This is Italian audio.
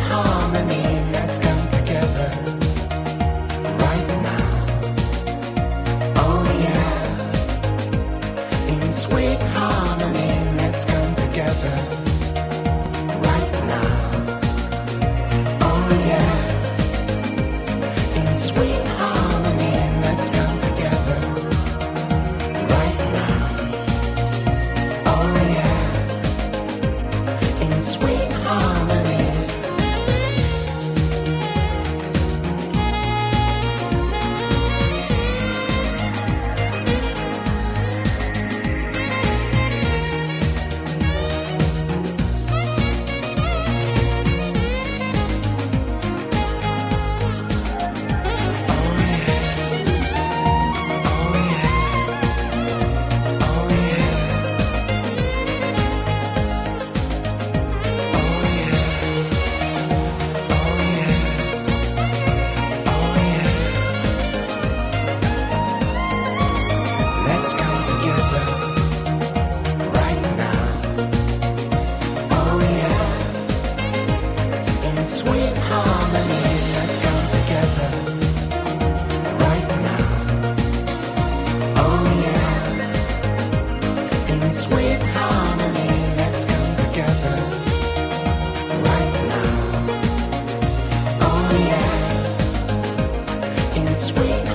harmony, let's come together right now. Oh yeah, in sweet harmony, let's come together right now. Oh yeah, in sweet harmony, let's come together right now. Oh yeah, in sweet harmony. Let's come together right now. Oh yeah, in sweet harmony, let's come together right now. Oh yeah, in sweet harmony, let's come together right now. Oh yeah, in sweet